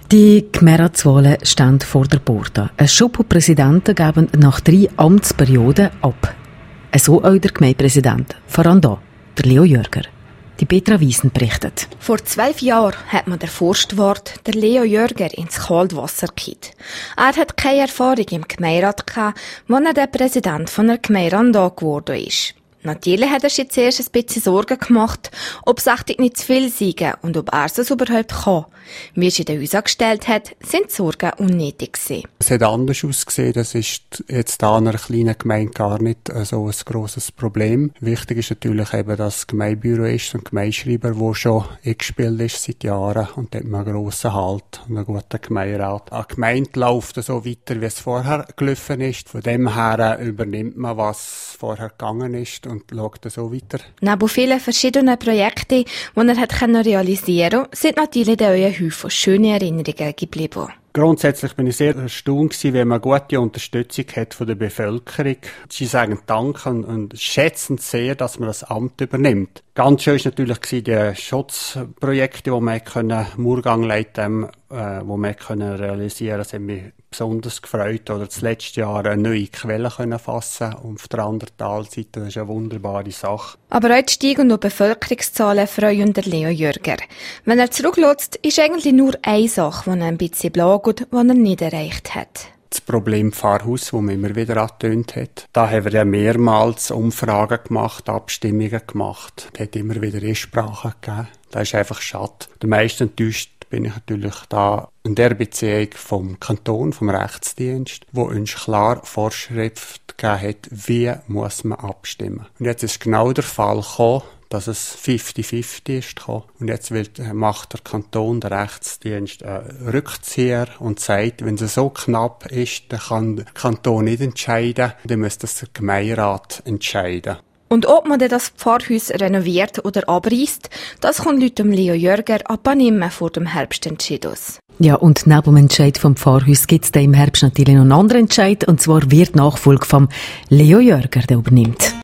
Die Gemeinderatswahlen stehen vor der Porta. Ein Schuppo-Präsidenten geben nach 3 Amtsperioden ab. So auch der Gemeindepräsident, voran da, der Leo Jörger. Die Petra Wiesen berichtet. Vor 12 Jahren hat man den Forstwart, der Leo Jörger, ins Kaltwasser gekippt. Er hat keine Erfahrung im Gemeinderat gehabt, als er der Präsident von der Gemeinde Randa geworden ist. Natürlich hat er sich zuerst ein bisschen Sorgen gemacht, ob es echt nicht zu viel sei und ob er es überhaupt kann. Wie er in den Häusern gestellt hat, sind die Sorgen unnötig gewesen. Es hat anders ausgesehen. Das ist jetzt da in einer kleinen Gemeinde gar nicht so ein grosses Problem. Wichtig ist natürlich eben, dass das Gemeindebüro ist und Gemeindeschreiber, der schon eingespielt ist seit Jahren. Und da hat man einen grossen Halt und einen guten Gemeinderat. Eine Gemeinde läuft so weiter, wie es vorher gelaufen ist. Von dem her übernimmt man, was vorher gegangen ist und schaut so weiter. Neben vielen verschiedenen Projekten, die er realisieren konnte, sind natürlich auch Häufen schöne Erinnerungen geblieben. Grundsätzlich bin ich sehr erstaunt gewesen, wenn man gute Unterstützung hat von der Bevölkerung. Sie sagen Dank und schätzen sehr, dass man das Amt übernimmt. Ganz schön war natürlich die Schutzprojekte, die man Murgang leiten, wo man realisieren. Das hat mich besonders gefreut. Oder das letzte Jahr eine neue Quelle fassen auf der anderen Talseite. Das ist eine wunderbare Sache. Aber auch die steigenden Bevölkerungszahlen freuen der Leo Jörger. Wenn er zurückschaut, ist eigentlich nur eine Sache, die er ein bisschen belastet, die er nicht erreicht hat. Das Problem Pfarrhaus, das man immer wieder angetönt hat. Da haben wir ja mehrmals Umfragen gemacht, Abstimmungen gemacht. Es hat immer wieder Einsprachen gegeben. Das ist einfach schade. Am meisten enttäuscht bin ich natürlich da in der Beziehung vom Kanton, vom Rechtsdienst, wo uns klar Vorschrift gegeben hat, wie muss man abstimmen. Und jetzt ist genau der Fall gekommen, dass es 50-50 ist gekommen. Und jetzt macht der Kanton, der Rechtsdienst, einen Rückzieher und sagt, wenn es so knapp ist, dann kann der Kanton nicht entscheiden, dann muss das der Gemeinderat entscheiden. Und ob man das Pfarrhaus renoviert oder abreißt, das kommt laut dem Leo Jörger aber nicht mehr vor dem Herbstentscheid aus. Ja, und neben dem Entscheid vom Pfarrhaus gibt es im Herbst natürlich noch einen anderen Entscheid, und zwar wird die Nachfolge vom Leo Jörger, der übernimmt.